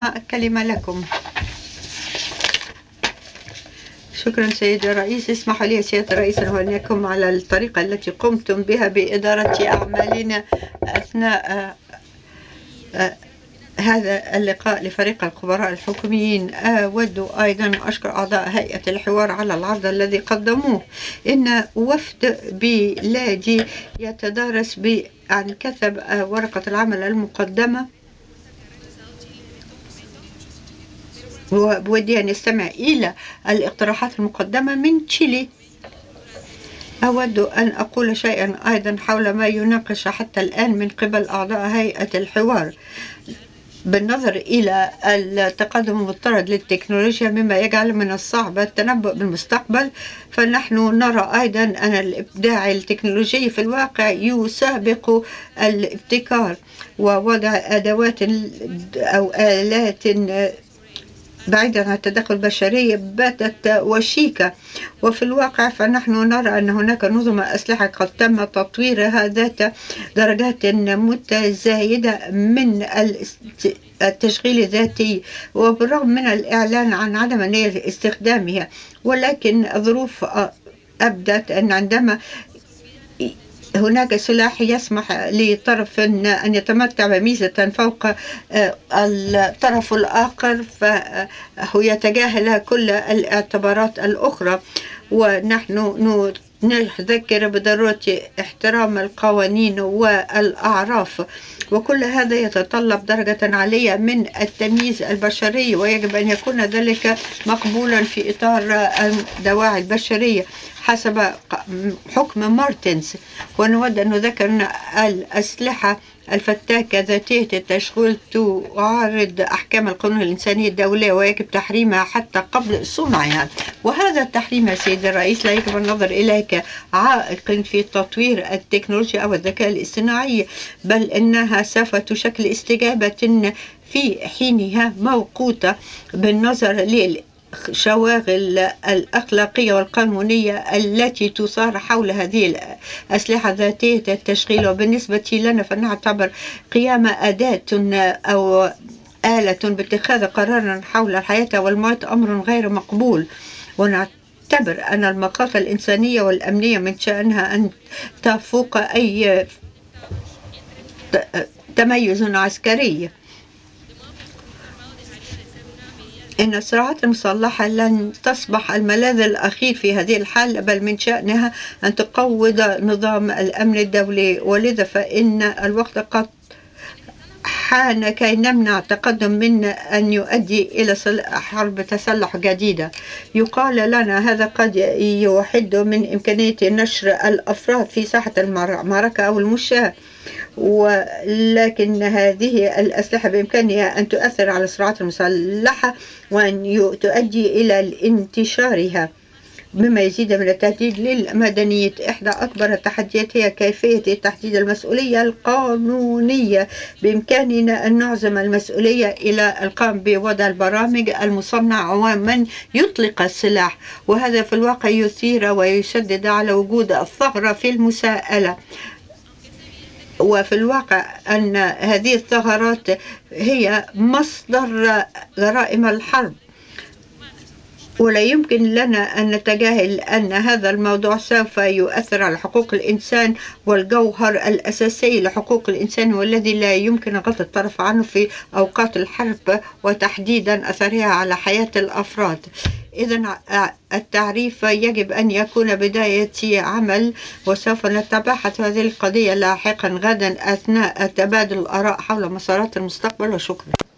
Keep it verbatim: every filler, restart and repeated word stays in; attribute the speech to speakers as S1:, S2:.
S1: الكلمة لكم. شكرا سيدي الرئيس. اسمح لي سيادة الرئيس أن أهنئكم على الطريقة التي قمتم بها بإدارة أعمالنا أثناء آه، آه، هذا اللقاء لفريق الخبراء الحكوميين. أود أيضا أشكر أعضاء هيئة الحوار على العرض الذي قدموه. إن وفد بلادي يتدارس عن كتب آه، ورقة العمل المقدمة، وبودي أن يستمع إلى الاقتراحات المقدمة من تشيلي. أود أن أقول شيئا أيضا حول ما يناقش حتى الآن من قبل أعضاء هيئة الحوار بالنظر إلى التقدم المضطرد للتكنولوجيا، مما يجعل من الصعب التنبؤ بالمستقبل. فنحن نرى أيضا أن الإبداع التكنولوجي في الواقع يسابق الابتكار، ووضع أدوات أو آلات بعيدا عن التدخل البشري باتت وشيكة. وفي الواقع فنحن نرى أن هناك نظم أسلحة قد تم تطويرها ذات درجات متزايدة من التشغيل الذاتي، وبالرغم من الإعلان عن عدم نية استخدامها، ولكن الظروف أبدت أن عندما هناك سلاح يسمح لطرف أن يتمتع بميزة فوق الطرف الآخر، فهو يتجاهل كل الاعتبارات الأخرى. ونحن نذكر بضرورة احترام القوانين والأعراف، وكل هذا يتطلب درجة عالية من التمييز البشري، ويجب أن يكون ذلك مقبولا في إطار الدواعي البشرية حسب حكم مارتنز. ونود أن نذكر أن الأسلحة الفتاكة ذاتية التشغيل تعارض أحكام القانون الإنساني الدولية، ويجب تحريمها حتى قبل صنعها. وهذا التحريم يا سيدي الرئيس لا يجب النظر إليه كعائق في تطوير التكنولوجيا أو الذكاء الاصطناعي، بل إنها سوف تشكل استجابة في حينها موقوتة بالنظر لل شواغل الأخلاقية والقانونية التي تثار حول هذه الأسلحة ذاتية التشغيل. وبالنسبة لنا فنعتبر قيام أداة أو آلة باتخاذ قرارا حول الحياة والموت أمر غير مقبول، ونعتبر أن المخاطر الإنسانية والأمنية من شأنها أن تفوق أي تميز عسكري. إن الصراعات المسلحة لن تصبح الملاذ الأخير في هذه الحالة، بل من شأنها أن تقوض نظام الأمن الدولي، ولذا فإن الوقت قد حان كي نمنع التقدم من أن يؤدي إلى حرب تسلح جديدة. يقال لنا هذا قد يحد من إمكانية نشر الأفراد في ساحة المعركة أو المشاة، ولكن هذه الأسلحة بإمكانها أن تؤثر على الصراعات المسلحة وأن تؤدي إلى انتشارها، مما يزيد من التهديد للمدنية. إحدى أكبر التحديات هي كيفية تحديد المسؤولية القانونية. بإمكاننا أن نعزم المسؤولية إلى القيام بوضع البرامج المصنعة ومن يطلق السلاح، وهذا في الواقع يثير ويشدد على وجود الثغرة في المساءلة. وفي الواقع أن هذه الثغرات هي مصدر جرائم الحرب، ولا يمكن لنا أن نتجاهل أن هذا الموضوع سوف يؤثر على حقوق الإنسان والجوهر الأساسي لحقوق الإنسان، والذي لا يمكن غض الطرف عنه في أوقات الحرب، وتحديدا أثرها على حياة الأفراد. إذن التعريف يجب أن يكون بداية عمل، وسوف نتباحث هذه القضية لاحقا غدا أثناء تبادل الآراء حول مسارات المستقبل. وشكرا.